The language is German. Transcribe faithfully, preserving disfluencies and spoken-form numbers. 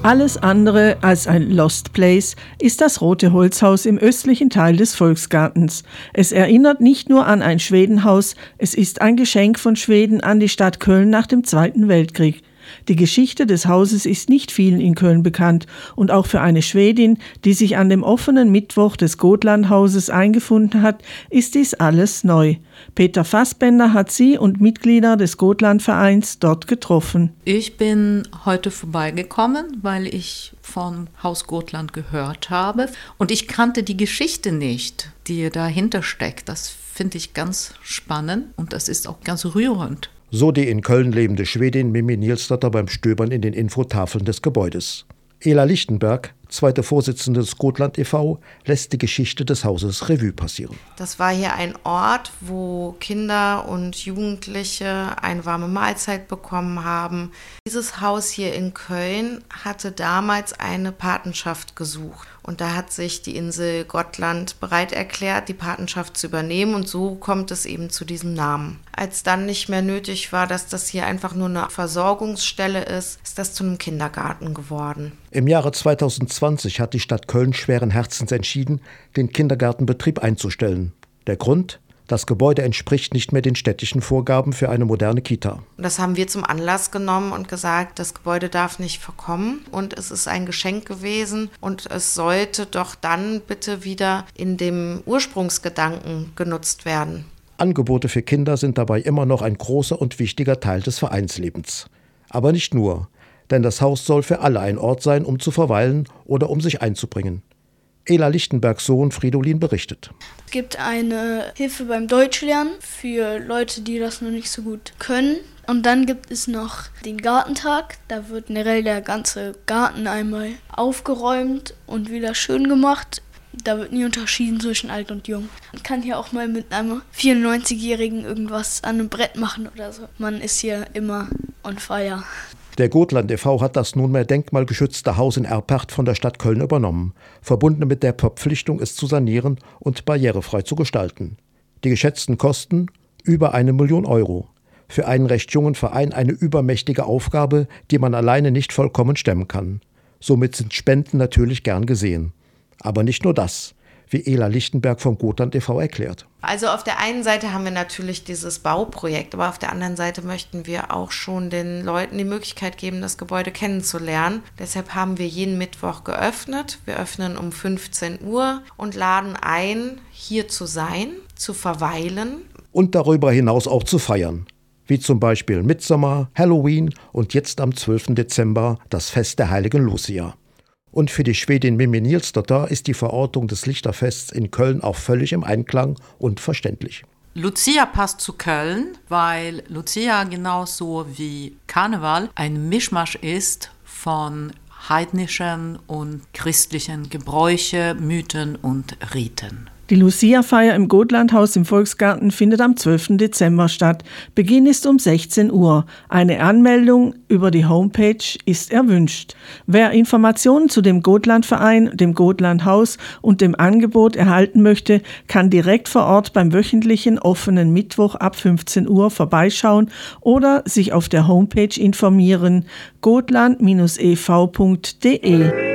Alles andere als ein Lost Place ist das Rote Holzhaus im östlichen Teil des Volksgartens. Es erinnert nicht nur an ein Schwedenhaus, es ist ein Geschenk von Schweden an die Stadt Köln nach dem Zweiten Weltkrieg. Die Geschichte des Hauses ist nicht vielen in Köln bekannt und auch für eine Schwedin, die sich an dem offenen Mittwoch des Gotlandhauses eingefunden hat, ist dies alles neu. Peter Fassbender hat sie und Mitglieder des Gotlandvereins dort getroffen. Ich bin heute vorbeigekommen, weil ich vom Haus Gotland gehört habe und ich kannte die Geschichte nicht, die dahinter steckt. Das finde ich ganz spannend und das ist auch ganz rührend. So die in Köln lebende Schwedin Mimmi Nielsdotter beim Stöbern in den Infotafeln des Gebäudes. Ela Lichtenberg, zweite Vorsitzende des Gotland e V, lässt die Geschichte des Hauses Revue passieren. Das war hier ein Ort, wo Kinder und Jugendliche eine warme Mahlzeit bekommen haben. Dieses Haus hier in Köln hatte damals eine Patenschaft gesucht. Und da hat sich die Insel Gotland bereit erklärt, die Patenschaft zu übernehmen. Und so kommt es eben zu diesem Namen. Als dann nicht mehr nötig war, dass das hier einfach nur eine Versorgungsstelle ist, ist das zu einem Kindergarten geworden. Im Jahre zweitausendzwanzig hat die Stadt Köln schweren Herzens entschieden, den Kindergartenbetrieb einzustellen. Der Grund? Das Gebäude entspricht nicht mehr den städtischen Vorgaben für eine moderne Kita. Das haben wir zum Anlass genommen und gesagt, das Gebäude darf nicht verkommen und es ist ein Geschenk gewesen und es sollte doch dann bitte wieder in dem Ursprungsgedanken genutzt werden. Angebote für Kinder sind dabei immer noch ein großer und wichtiger Teil des Vereinslebens. Aber nicht nur, denn das Haus soll für alle ein Ort sein, um zu verweilen oder um sich einzubringen. Ela Lichtenbergs Sohn Fridolin berichtet. Es gibt eine Hilfe beim Deutschlernen für Leute, die das noch nicht so gut können. Und dann gibt es noch den Gartentag. Da wird generell der ganze Garten einmal aufgeräumt und wieder schön gemacht. Da wird nie unterschieden zwischen alt und jung. Man kann hier auch mal mit einem vierundneunzigjährigen irgendwas an einem Brett machen oder so. Man ist hier immer on fire. Der Gotland e V hat das nunmehr denkmalgeschützte Haus in Erpacht von der Stadt Köln übernommen, verbunden mit der Verpflichtung, es zu sanieren und barrierefrei zu gestalten. Die geschätzten Kosten? Über eine Million Euro. Für einen recht jungen Verein eine übermächtige Aufgabe, die man alleine nicht vollkommen stemmen kann. Somit sind Spenden natürlich gern gesehen. Aber nicht nur das, wie Ela Lichtenberg vom Gotland e V erklärt. Also auf der einen Seite haben wir natürlich dieses Bauprojekt, aber auf der anderen Seite möchten wir auch schon den Leuten die Möglichkeit geben, das Gebäude kennenzulernen. Deshalb haben wir jeden Mittwoch geöffnet. Wir öffnen um fünfzehn Uhr und laden ein, hier zu sein, zu verweilen. Und darüber hinaus auch zu feiern. Wie zum Beispiel Mitsommer, Halloween und jetzt am zwölften Dezember das Fest der heiligen Lucia. Und für die Schwedin Mimmi Nielsdotter ist die Verortung des Lichterfests in Köln auch völlig im Einklang und verständlich. Lucia passt zu Köln, weil Lucia genauso wie Karneval ein Mischmasch ist von heidnischen und christlichen Gebräuche, Mythen und Riten. Die Lucia-Feier im Gotlandhaus im Volksgarten findet am zwölften Dezember statt. Beginn ist um sechzehn Uhr. Eine Anmeldung über die Homepage ist erwünscht. Wer Informationen zu dem Gotlandverein, dem Gotlandhaus und dem Angebot erhalten möchte, kann direkt vor Ort beim wöchentlichen offenen Mittwoch ab fünfzehn Uhr vorbeischauen oder sich auf der Homepage informieren: gotland dash e v punkt de.